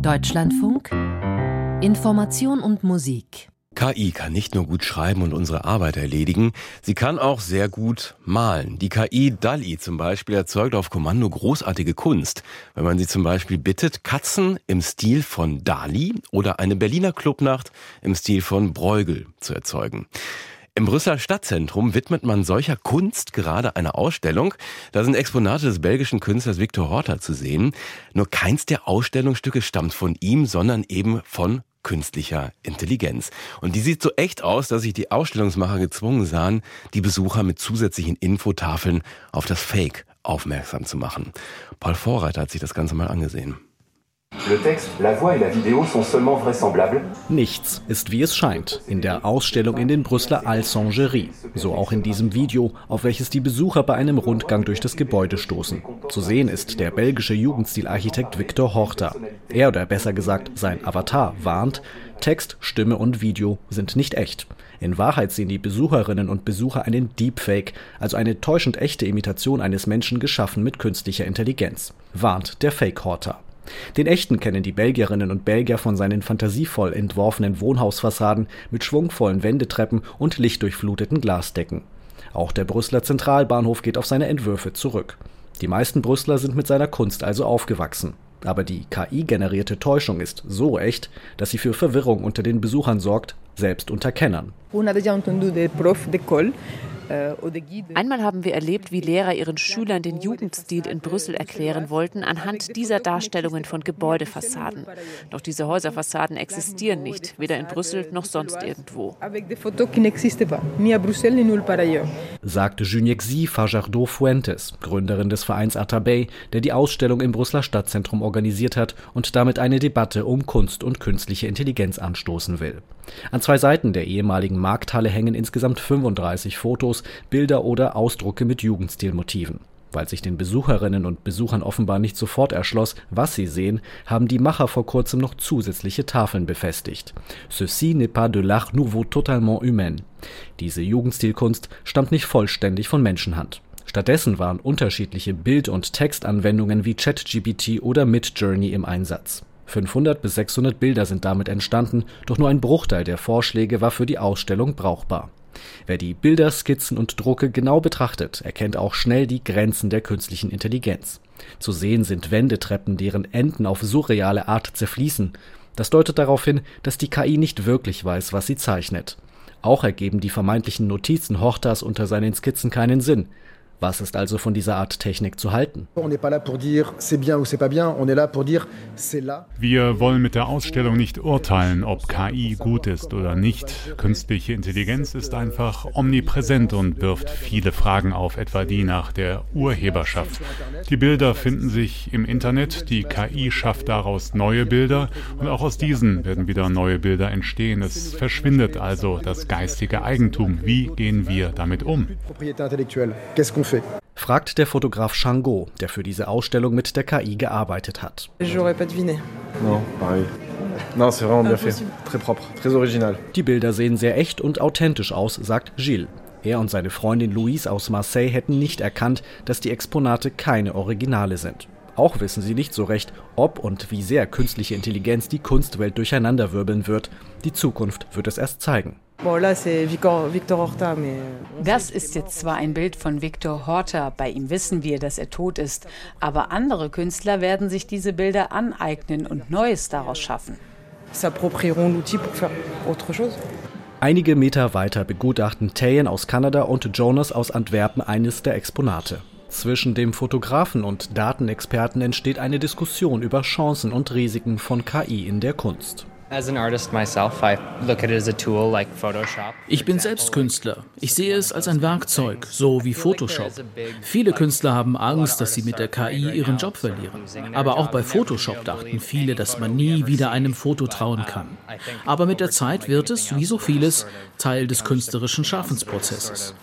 Deutschlandfunk Information und Musik. KI kann nicht nur gut schreiben und unsere Arbeit erledigen, sie kann auch sehr gut malen. Die KI DALL-E zum Beispiel erzeugt auf Kommando großartige Kunst. Wenn man sie zum Beispiel bittet, Katzen im Stil von Dali oder eine Berliner Clubnacht im Stil von Bruegel zu erzeugen. Im Brüsseler Stadtzentrum widmet man solcher Kunst gerade eine Ausstellung. Da sind Exponate des belgischen Künstlers Victor Horta zu sehen. Nur keins der Ausstellungsstücke stammt von ihm, sondern eben von künstlicher Intelligenz. Und die sieht so echt aus, dass sich die Ausstellungsmacher gezwungen sahen, die Besucher mit zusätzlichen Infotafeln auf das Fake aufmerksam zu machen. Paul Vorreiter hat sich das Ganze mal angesehen. Le texte, la voix et la vidéo sont seulement vraisemblables. Nichts ist wie es scheint in der Ausstellung in den Brüsseler Alsangerie. So auch in diesem Video, auf welches die Besucher bei einem Rundgang durch das Gebäude stoßen. Zu sehen ist der belgische Jugendstilarchitekt Victor Horta. Er, oder besser gesagt sein Avatar, warnt, Text, Stimme und Video sind nicht echt. In Wahrheit sehen die Besucherinnen und Besucher einen Deepfake, also eine täuschend echte Imitation eines Menschen geschaffen mit künstlicher Intelligenz, warnt der Fake Horta. Den echten kennen die Belgierinnen und Belgier von seinen fantasievoll entworfenen Wohnhausfassaden mit schwungvollen Wendetreppen und lichtdurchfluteten Glasdecken. Auch der Brüsseler Zentralbahnhof geht auf seine Entwürfe zurück. Die meisten Brüsseler sind mit seiner Kunst also aufgewachsen. Aber die KI-generierte Täuschung ist so echt, dass sie für Verwirrung unter den Besuchern sorgt, selbst unter Kennern. Einmal haben wir erlebt, wie Lehrer ihren Schülern den Jugendstil in Brüssel erklären wollten anhand dieser Darstellungen von Gebäudefassaden. Doch diese Häuserfassaden existieren nicht, weder in Brüssel noch sonst irgendwo. Sagte Juniexi Fajardo Fuentes, Gründerin des Vereins Atabey, der die Ausstellung im Brüsseler Stadtzentrum organisiert hat und damit eine Debatte um Kunst und künstliche Intelligenz anstoßen will. An zwei Seiten der ehemaligen Markthalle hängen insgesamt 35 Fotos, Bilder oder Ausdrucke mit Jugendstilmotiven. Weil sich den Besucherinnen und Besuchern offenbar nicht sofort erschloss, was sie sehen, haben die Macher vor kurzem noch zusätzliche Tafeln befestigt. Ceci n'est pas de l'art nouveau totalement humain. Diese Jugendstilkunst stammt nicht vollständig von Menschenhand. Stattdessen waren unterschiedliche Bild- und Textanwendungen wie ChatGPT oder Midjourney im Einsatz. 500 bis 600 Bilder sind damit entstanden, doch nur ein Bruchteil der Vorschläge war für die Ausstellung brauchbar. Wer die Bilder, Skizzen und Drucke genau betrachtet, erkennt auch schnell die Grenzen der künstlichen Intelligenz. Zu sehen sind Wendetreppen, deren Enden auf surreale Art zerfließen. Das deutet darauf hin, dass die KI nicht wirklich weiß, was sie zeichnet. Auch ergeben die vermeintlichen Notizen Hortas unter seinen Skizzen keinen Sinn. Was ist also von dieser Art Technik zu halten? Wir wollen mit der Ausstellung nicht urteilen, ob KI gut ist oder nicht. Künstliche Intelligenz ist einfach omnipräsent und wirft viele Fragen auf, etwa die nach der Urheberschaft. Die Bilder finden sich im Internet, die KI schafft daraus neue Bilder und auch aus diesen werden wieder neue Bilder entstehen. Es verschwindet also das geistige Eigentum. Wie gehen wir damit um? Fragt der Fotograf Shango, der für diese Ausstellung mit der KI gearbeitet hat. Die Bilder sehen sehr echt und authentisch aus, sagt Gilles. Er und seine Freundin Louise aus Marseille hätten nicht erkannt, dass die Exponate keine Originale sind. Auch wissen sie nicht so recht, ob und wie sehr künstliche Intelligenz die Kunstwelt durcheinanderwirbeln wird. Die Zukunft wird es erst zeigen. Das ist jetzt zwar ein Bild von Victor Horta, bei ihm wissen wir, dass er tot ist, aber andere Künstler werden sich diese Bilder aneignen und Neues daraus schaffen. Einige Meter weiter begutachten Tayen aus Kanada und Jonas aus Antwerpen eines der Exponate. Zwischen dem Fotografen und Datenexperten entsteht eine Diskussion über Chancen und Risiken von KI in der Kunst. Ich bin selbst Künstler. Ich sehe es als ein Werkzeug, so wie Photoshop. Viele Künstler haben Angst, dass sie mit der KI ihren Job verlieren. Aber auch bei Photoshop dachten viele, dass man nie wieder einem Foto trauen kann. Aber mit der Zeit wird es, wie so vieles, Teil des künstlerischen Schaffensprozesses.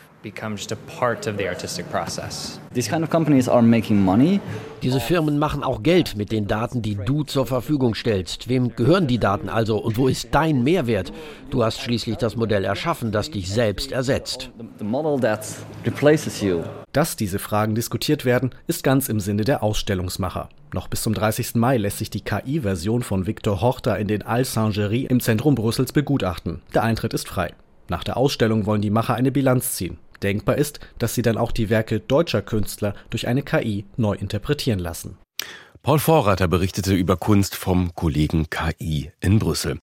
Diese Firmen machen auch Geld mit den Daten, die du zur Verfügung stellst. Wem gehören die Daten also und wo ist dein Mehrwert? Du hast schließlich das Modell erschaffen, das dich selbst ersetzt. Dass diese Fragen diskutiert werden, ist ganz im Sinne der Ausstellungsmacher. Noch bis zum 30. Mai lässt sich die KI-Version von Victor Horta in den Al-Singerie im Zentrum Brüssels begutachten. Der Eintritt ist frei. Nach der Ausstellung wollen die Macher eine Bilanz ziehen. Denkbar ist, dass sie dann auch die Werke deutscher Künstler durch eine KI neu interpretieren lassen. Paul Vorreiter berichtete über Kunst vom Kollegen KI in Brüssel.